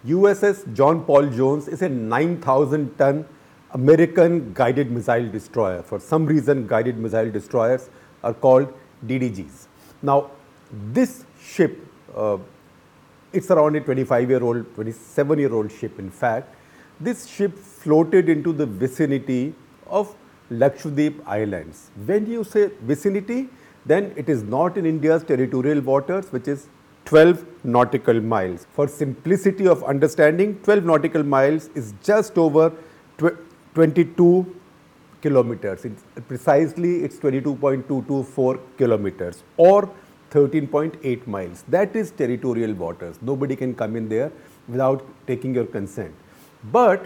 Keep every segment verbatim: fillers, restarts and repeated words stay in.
U S S John Paul Jones is a nine thousand ton American guided missile destroyer. For some reason, guided missile destroyers are called D D Gs. Now, this ship, uh, it's around a twenty-five year old, twenty-seven year old ship in fact. This ship floated into the vicinity of Lakshadweep Islands. When you say vicinity, then it is not in India's territorial waters, which is twelve nautical miles. For simplicity of understanding, twelve nautical miles is just over twenty-two kilometers. It's precisely, it's twenty-two point two two four kilometers or thirteen point eight miles. That is territorial waters. Nobody can come in there without taking your consent. But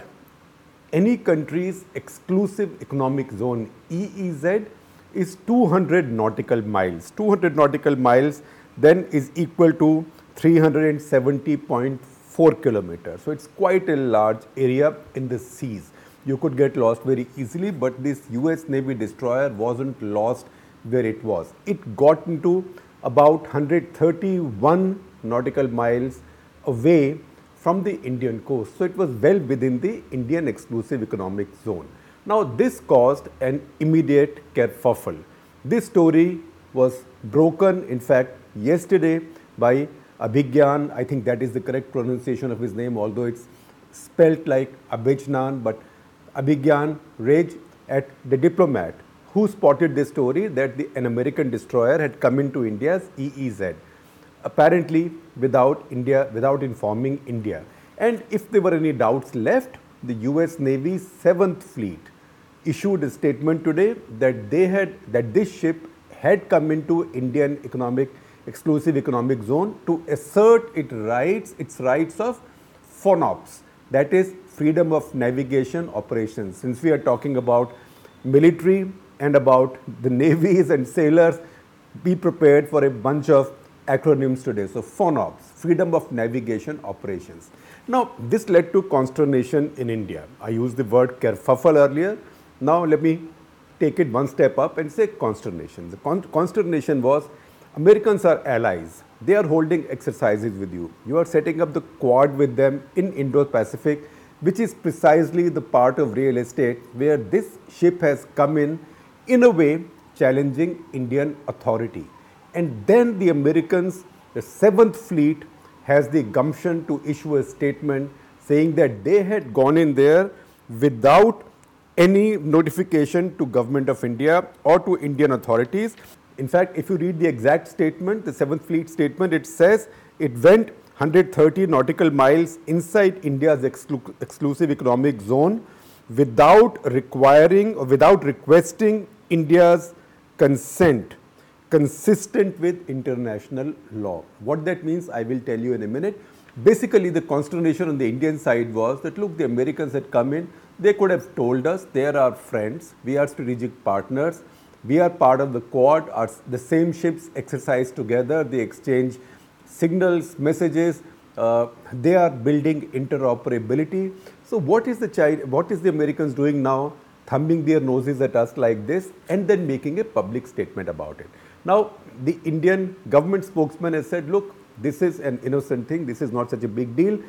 any country's exclusive economic zone, E E Z, is two hundred nautical miles. two hundred nautical miles then is equal to three hundred seventy point four kilometers. So it's quite a large area in the seas. You could get lost very easily, but this U S Navy destroyer wasn't lost where it was. It got into about one hundred thirty-one nautical miles away from the Indian coast. So it was well within the Indian exclusive economic zone. Now this caused an immediate kerfuffle. This story was broken, in fact, yesterday by Abhigyan. I think that is the correct pronunciation of his name, although it's spelt like Abhijnan, but Abhigyan Raj at The Diplomat, who spotted this story that the, an American destroyer had come into India's E E Z, apparently without India, without informing India. And if there were any doubts left, the U S Navy's seventh Fleet issued a statement today that they had, that this ship had come into Indian economic, exclusive economic zone to assert its rights, its rights of FONOPS, that is freedom of navigation operations. Since we are talking about military and about the navies and sailors, be prepared for a bunch of acronyms today. So FONOPS, freedom of navigation operations. Now this led to consternation in India. I used the word kerfuffle earlier. Now let me take it one step up and say consternation. The con consternation was, Americans are allies. They are holding exercises with you. You are setting up the Quad with them in Indo-Pacific, which is precisely the part of real estate where this ship has come in, in a way challenging Indian authority. And then the Americans, the seventh Fleet, has the gumption to issue a statement saying that they had gone in there without any notification to Government of India or to Indian authorities. In fact, if you read the exact statement, the seventh Fleet statement, it says it went one hundred thirty nautical miles inside India's exclu exclusive economic zone without requiring or without requesting India's consent, consistent with international law. What that means, I will tell you in a minute. Basically, the consternation on the Indian side was that, look, the Americans had come in, they could have told us they are our friends, we are strategic partners, we are part of the Quad, our, the same ships exercise together, they exchange signals, messages, uh, they are building interoperability. So what is the China, what is the Americans doing now? Thumbing their noses at us like this and then making a public statement about it. Now, the Indian government spokesman has said, look, this is an innocent thing, this is not such a big deal.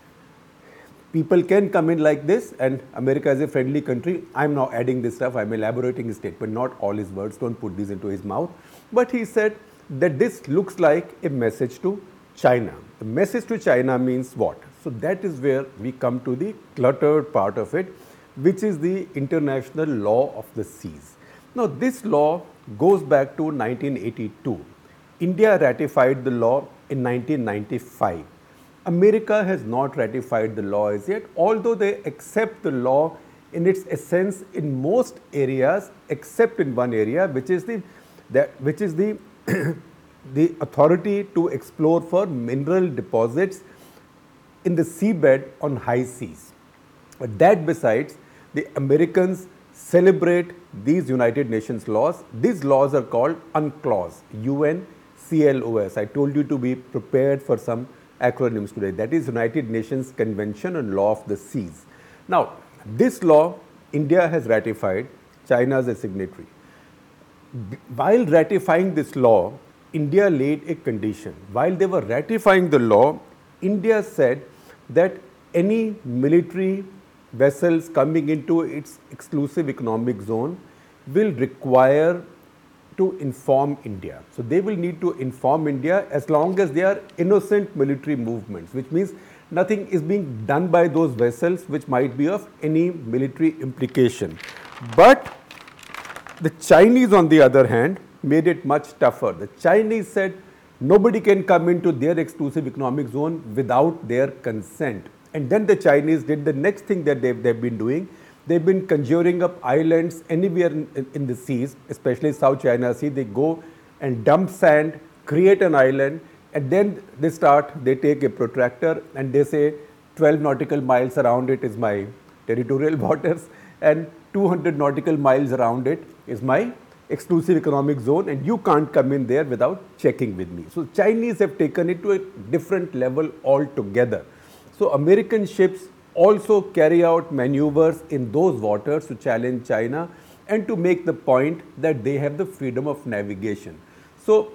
People can come in like this, and America is a friendly country. I'm now adding this stuff, I'm elaborating his statement, not all his words, don't put these into his mouth. But he said that this looks like a message to China. The message to China means what? So that is where we come to the cluttered part of it, which is the international law of the seas. Now this law goes back to nineteen eighty-two. India ratified the law in nineteen ninety-five. America has not ratified the law as yet, although they accept the law in its essence in most areas, except in one area, which is the, that, which is the, the authority to explore for mineral deposits in the seabed on high seas. But that besides, the Americans celebrate these United Nations laws. These laws are called UNCLOS, U N C L O S. I told you to be prepared for some acronyms today. That is United Nations Convention on Law of the Seas. Now, this law, India has ratified, China is a signatory. While ratifying this law, India laid a condition. While they were ratifying the law, India said that any military vessels coming into its exclusive economic zone will require to inform India. So they will need to inform India as long as they are innocent military movements, which means nothing is being done by those vessels which might be of any military implication. But the Chinese, on the other hand, made it much tougher. The Chinese said nobody can come into their exclusive economic zone without their consent. And then the Chinese did the next thing that they've, they've been doing. They've been conjuring up islands anywhere in, in the seas, especially South China Sea. They go and dump sand, create an island, and then they start, they take a protractor and they say twelve nautical miles around it is my territorial waters and two hundred nautical miles around it is my exclusive economic zone, and you can't come in there without checking with me. So Chinese have taken it to a different level altogether. So American ships also carry out maneuvers in those waters to challenge China and to make the point that they have the freedom of navigation. So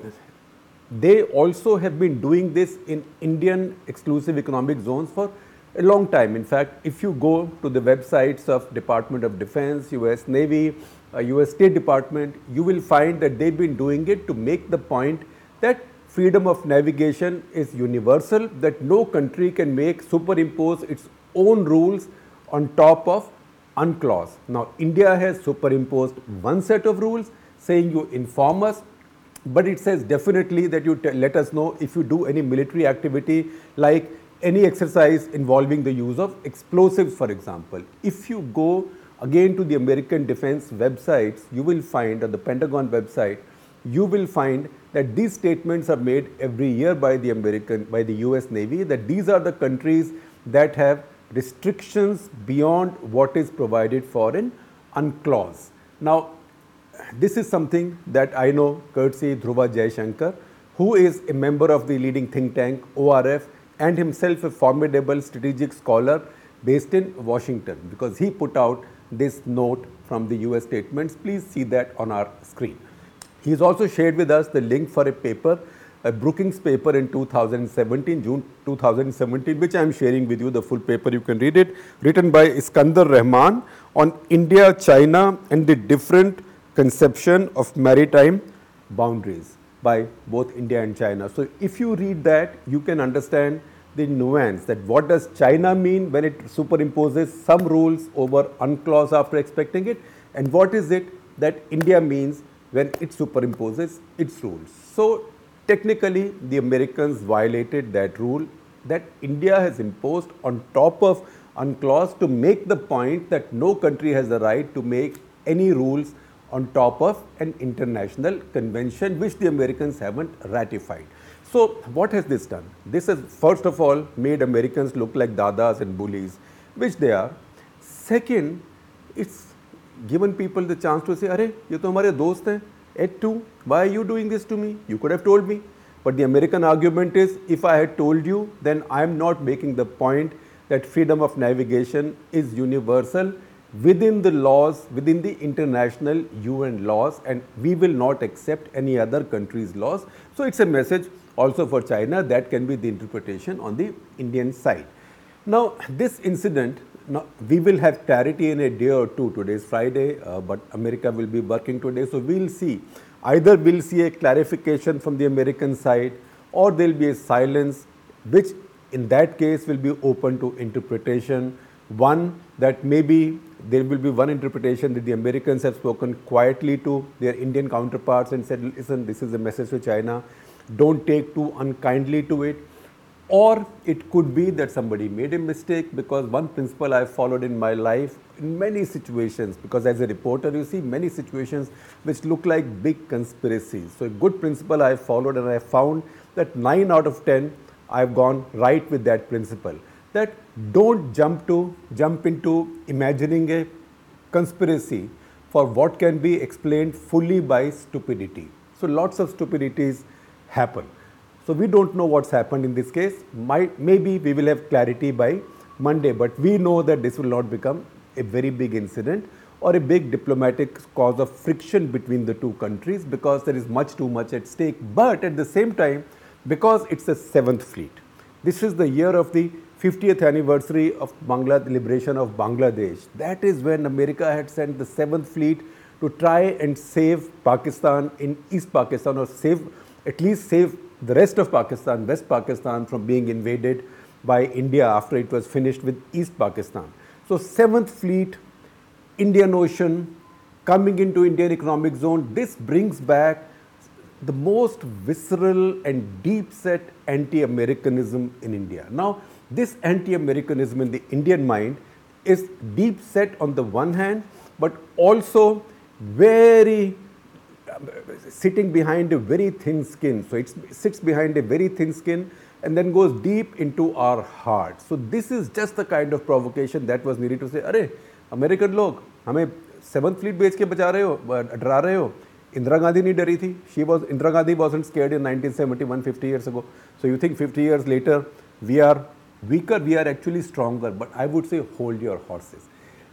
they also have been doing this in Indian exclusive economic zones for a long time. In fact, if you go to the websites of Department of Defense, U S Navy, uh, U S State Department, you will find that they've been doing it to make the point that freedom of navigation is universal, that no country can make, superimpose its own rules on top of UNCLOS. Now, India has superimposed one set of rules saying you inform us, but it says definitely that you let us know if you do any military activity like any exercise involving the use of explosives, for example. If you go again to the American defense websites, you will find, on the Pentagon website, you will find that these statements are made every year by the American, by the U S Navy, that these are the countries that have restrictions beyond what is provided for in UNCLOS. Now, this is something that I know courtesy Dhruva Jaishankar, who is a member of the leading think tank O R F and himself a formidable strategic scholar based in Washington, because he put out this note from the U S statements. Please see that on our screen. He has also shared with us the link for a paper, a Brookings paper in two thousand seventeen, June two thousand seventeen, which I am sharing with you, the full paper, you can read it, written by Iskandar Rahman on India, China and the different conception of maritime boundaries by both India and China. So if you read that, you can understand the nuance, that what does China mean when it superimposes some rules over UNCLOS after expecting it, and what is it that India means when it superimposes its rules. So technically the Americans violated that rule that India has imposed on top of UNCLOS to make the point that no country has the right to make any rules on top of an international convention which the Americans haven't ratified. So what has this done? This has first of all made Americans look like dadas and bullies, which they are. Second, it's given people the chance to say, "Arey, ye to hamare dost hain, et tu, why are you doing this to me? You could have told me." But the American argument is, if I had told you, then I am not making the point that freedom of navigation is universal within the laws, within the international U N laws, and we will not accept any other country's laws. So it's a message also for China. That can be the interpretation on the Indian side. Now, this incident, now we will have clarity in a day or two. Today is Friday, uh, but America will be working today. So we'll see. Either we'll see a clarification from the American side, or there'll be a silence, which in that case will be open to interpretation. One, that maybe there will be one interpretation that the Americans have spoken quietly to their Indian counterparts and said, listen, this is a message to China, don't take too unkindly to it. Or it could be that somebody made a mistake, because one principle I followed in my life in many situations, because as a reporter you see many situations which look like big conspiracies. So a good principle I followed, and I found that nine out of ten I've gone right with that principle, that don't jump to jump into imagining a conspiracy for what can be explained fully by stupidity. So lots of stupidities happen. So we don't know what's happened in this case. Might, maybe we will have clarity by Monday, but we know that this will not become a very big incident or a big diplomatic cause of friction between the two countries, because there is much too much at stake. But at the same time, because it's the seventh fleet, this is the year of the fiftieth anniversary of Bangla, the liberation of Bangladesh. That is when America had sent the seventh Fleet to try and save Pakistan in East Pakistan, or save, at least save the rest of Pakistan, West Pakistan, from being invaded by India after it was finished with East Pakistan. So seventh Fleet, Indian Ocean, coming into Indian economic zone, this brings back the most visceral and deep-set anti-Americanism in India. Now, this anti-Americanism in the Indian mind is deep-set on the one hand, but also very uh, sitting behind a very thin skin. So it sits behind a very thin skin and then goes deep into our heart. So this is just the kind of provocation that was needed to say, "Arey, American log, हमें seventh Fleet बेच के बचा रहे हो, डरा रहे हो." Indira Gandhi नहीं डरी थी. She was Indira Gandhi wasn't scared in nineteen seventy-one, fifty years ago. So you think fifty years later we are weaker? We are actually stronger. But I would say hold your horses.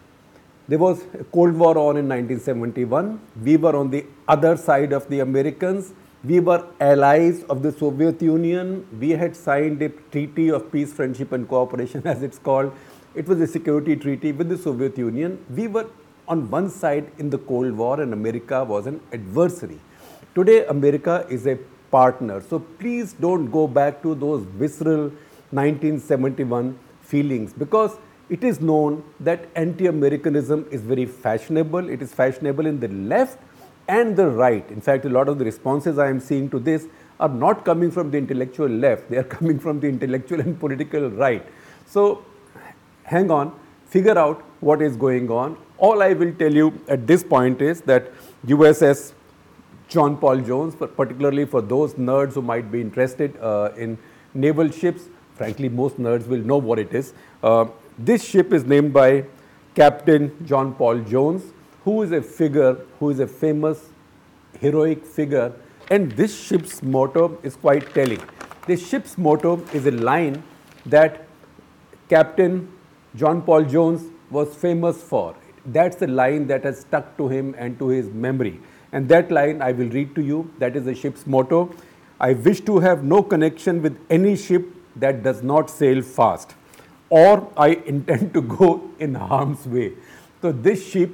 There was a Cold War on in nineteen seventy-one. We were on the other side of the Americans. We were allies of the Soviet Union. We had signed a treaty of peace, friendship and cooperation, as it's called. It was a security treaty with the Soviet Union. We were on one side in the Cold War and America was an adversary. Today, America is a partner. So please don't go back to those visceral nineteen seventy-one feelings, because it is known that anti-Americanism is very fashionable. It is fashionable in the left and the right. In fact, a lot of the responses I am seeing to this are not coming from the intellectual left. They are coming from the intellectual and political right. So hang on, figure out what is going on. All I will tell you at this point is that U S S John Paul Jones, particularly for those nerds who might be interested uh, in naval ships, frankly, most nerds will know what it is. Uh, this ship is named by Captain John Paul Jones, who is a figure, who is a famous, heroic figure. And this ship's motto is quite telling. This ship's motto is a line that Captain John Paul Jones was famous for. That's the line that has stuck to him and to his memory. And that line I will read to you. That is the ship's motto. "I wish to have no connection with any ship that does not sail fast, or I intend to go in harm's way." So this ship,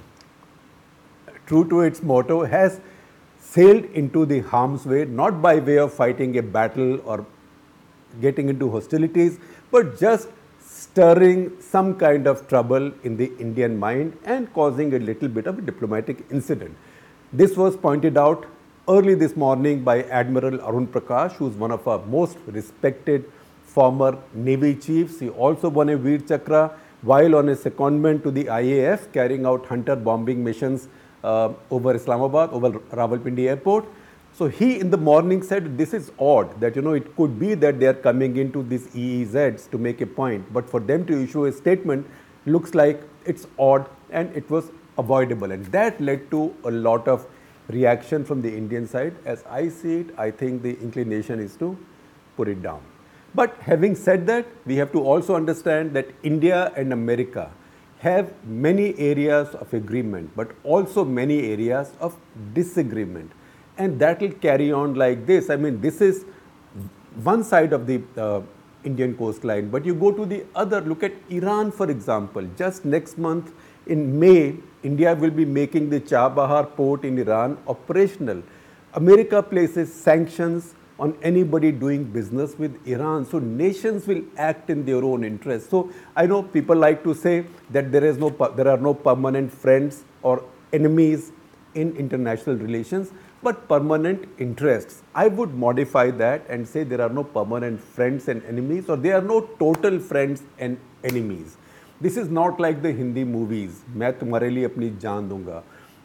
true to its motto, has sailed into the harm's way, not by way of fighting a battle or getting into hostilities, but just stirring some kind of trouble in the Indian mind and causing a little bit of a diplomatic incident. This was pointed out early this morning by Admiral Arun Prakash, who is one of our most respected former Navy chiefs. He also won a Veer Chakra while on a secondment to the I A F, carrying out hunter bombing missions uh, over Islamabad, over Rawalpindi Airport. So he in the morning said, this is odd, that you know it could be that they are coming into these E E Zs to make a point, but for them to issue a statement looks like it's odd, and it was avoidable, and that led to a lot of reaction from the Indian side. As I see it, I think the inclination is to put it down. But having said that, we have to also understand that India and America have many areas of agreement, but also many areas of disagreement. And that will carry on like this. I mean, this is one side of the uh, Indian coastline, but you go to the other, look at Iran, for example. Just next month in May, India will be making the Chabahar port in Iran operational. America places sanctions on anybody doing business with Iran. So nations will act in their own interest. So I know people like to say that there is no, there are no permanent friends or enemies in international relations, but permanent interests. I would modify that and say there are no permanent friends and enemies, or there are no total friends and enemies. This is not like the Hindi movies, मैं तुम्हारे लिए अपनी जान दूंगा.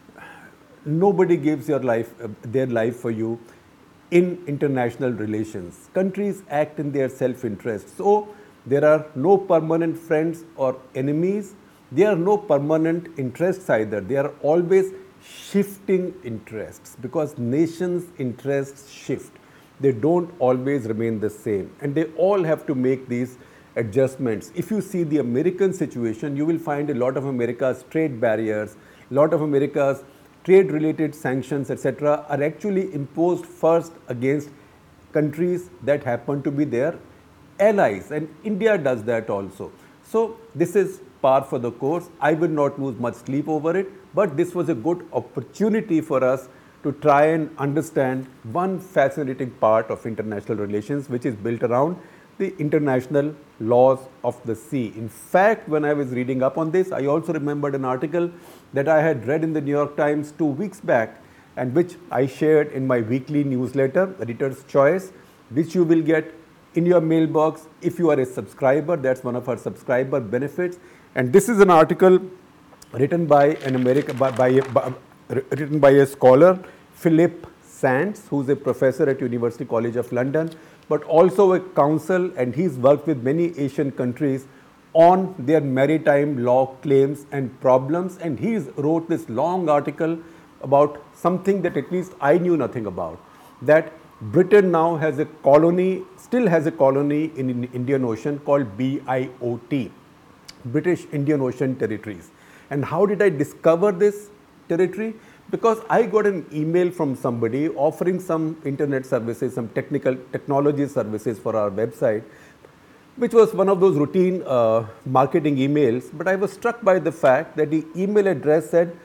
Nobody gives your life, uh, their life for you in international relations. Countries act in their self-interest. So there are no permanent friends or enemies. There are no permanent interests either. They are always shifting interests, because nations' interests shift. They don't always remain the same, and they all have to make these adjustments. If you see the American situation, you will find a lot of America's trade barriers, a lot of America's trade-related sanctions, et cetera, are actually imposed first against countries that happen to be their allies, and India does that also. So this is par for the course. I will not lose much sleep over it, but this was a good opportunity for us to try and understand one fascinating part of international relations, which is built around the international laws of the sea. In fact, when I was reading up on this, I also remembered an article that I had read in the New York Times two weeks back, and which I shared in my weekly newsletter, Editor's Choice, which you will get in your mailbox if you are a subscriber. That's one of our subscriber benefits. And this is an article written by an American, by, by, by, written by a scholar, Philip Sands, who's a professor at University College of London, but also a counsel, and he's worked with many Asian countries on their maritime law claims and problems. And he wrote this long article about something that at least I knew nothing about, that Britain now has a colony, still has a colony in the Indian Ocean called B I O T, British Indian Ocean Territories. And how did I discover this territory? Because I got an email from somebody offering some internet services, some technical technology services for our website, which was one of those routine uh, marketing emails. But I was struck by the fact that the email address said,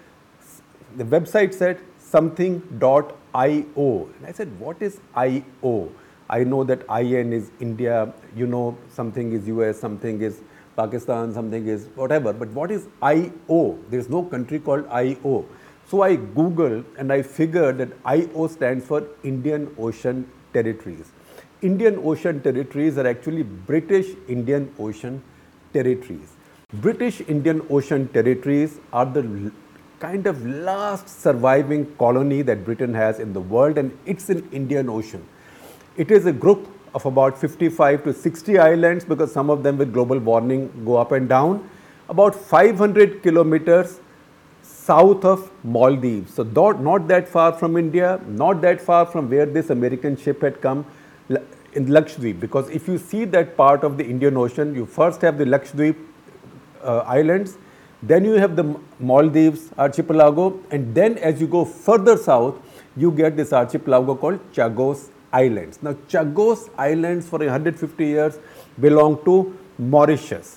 the website said something dot I O. And I said, what is I O? I know that I N is India, you know, something is U S, something is Pakistan, something is whatever. But what is I O? There is no country called I O. So I Googled and I figured that I O stands for Indian Ocean Territories. Indian Ocean Territories are actually British Indian Ocean Territories. British Indian Ocean Territories are the kind of last surviving colony that Britain has in the world, and it's in Indian Ocean. It is a group of about fifty-five to sixty islands, because some of them with global warming go up and down, about five hundred kilometers south of Maldives. So not that far from India, not that far from where this American ship had come in Lakshadweep. Because if you see that part of the Indian Ocean, you first have the Lakshadweep uh, islands, then you have the Maldives archipelago, and then as you go further south, you get this archipelago called Chagos Islands. Now, Chagos Islands for one hundred fifty years belonged to Mauritius.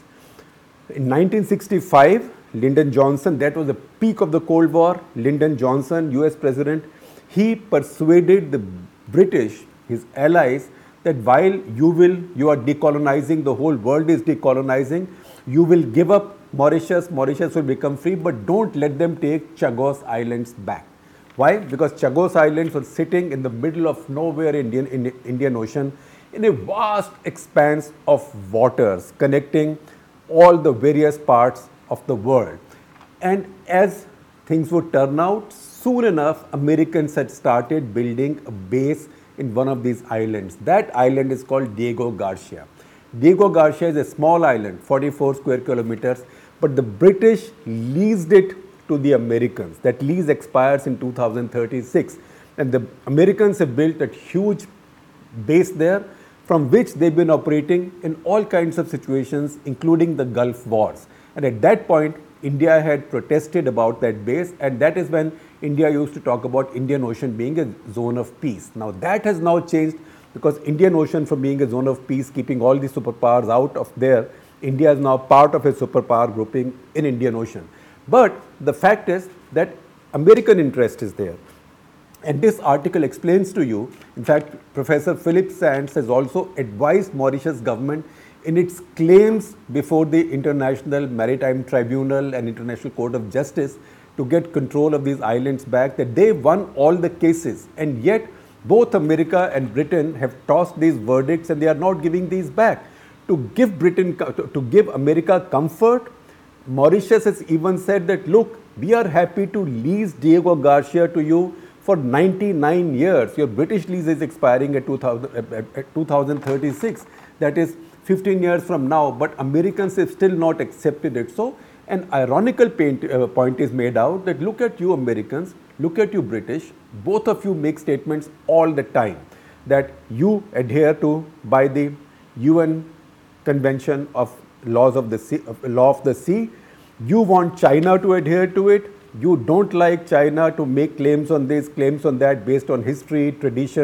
In nineteen sixty-five, Lyndon Johnson, that was the peak of the Cold War, Lyndon Johnson, U S President, he persuaded the British, his allies, that while you will, you are decolonizing, the whole world is decolonizing, you will give up Mauritius, Mauritius will become free, but don't let them take Chagos Islands back. Why? Because Chagos Islands were sitting in the middle of nowhere in Indian, in Indian Ocean, in a vast expanse of waters connecting all the various parts of the world. And as things would turn out, soon enough, Americans had started building a base in one of these islands. That island is called Diego Garcia. Diego Garcia is a small island, forty-four square kilometers, but the British leased it to the Americans. That lease expires in two thousand thirty-six, and the Americans have built a huge base there, from which they've been operating in all kinds of situations, including the Gulf Wars. And at that point, India had protested about that base, and that is when India used to talk about Indian Ocean being a zone of peace. Now that has now changed, because Indian Ocean, from being a zone of peace, keeping all the superpowers out of there, India is now part of a superpower grouping in Indian Ocean. But the fact is that American interest is there. And this article explains to you, in fact, Professor Philip Sands has also advised Mauritius government in its claims before the International Maritime Tribunal and International Court of Justice to get control of these islands back, that they won all the cases, and yet both America and Britain have tossed these verdicts and they are not giving these back. To give Britain, to give America comfort, Mauritius has even said that, look, we are happy to lease Diego Garcia to you for ninety-nine years. Your British lease is expiring at two thousand thirty-six, that is fifteen years from now, but Americans have still not accepted it. So an ironical paint, uh, point is made out that, look at you Americans, look at you British, both of you make statements all the time that you adhere to by the U N Convention of Laws of the Sea, of Law of the Sea. You want China to adhere to it. You don't like China to make claims on this, claims on that, based on history, tradition,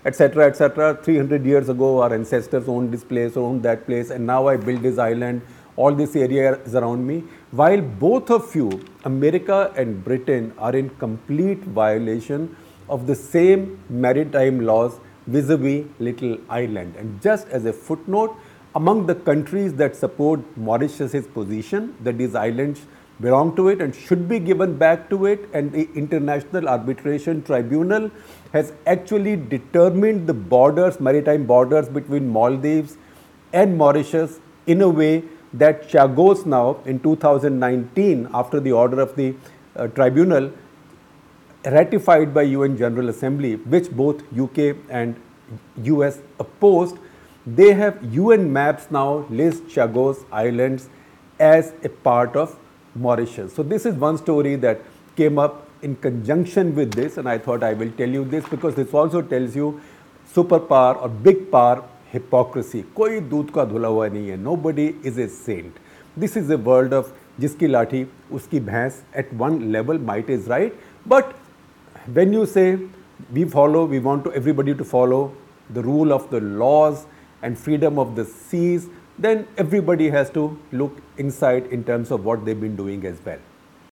etc., et cetera. three hundred years ago, our ancestors owned this place, owned that place, and now I built this island. All this area is around me. While both of you, America and Britain, are in complete violation of the same maritime laws vis-a-vis Little Island. And just as a footnote, among the countries that support Mauritius's position that these islands belong to it and should be given back to it, and the International Arbitration Tribunal has actually determined the borders, maritime borders between Maldives and Mauritius in a way that Chagos now in two thousand nineteen, after the order of the uh, tribunal, ratified by U N General Assembly, which both U K and U S opposed, they have U N maps now list Chagos Islands as a part of Mauritius. So this is one story that came up in conjunction with this, and I thought I will tell you this because this also tells you superpower or big power hypocrisy. कोई दूध का धुला हुआ नहीं है. Nobody is a saint. This is a world of जिसकी लाठी उसकी भैंस. At one level, might is right, but when you say we follow, we want to everybody to follow the rule of the laws and freedom of the seas, then everybody has to look inside in terms of what they've been doing as well.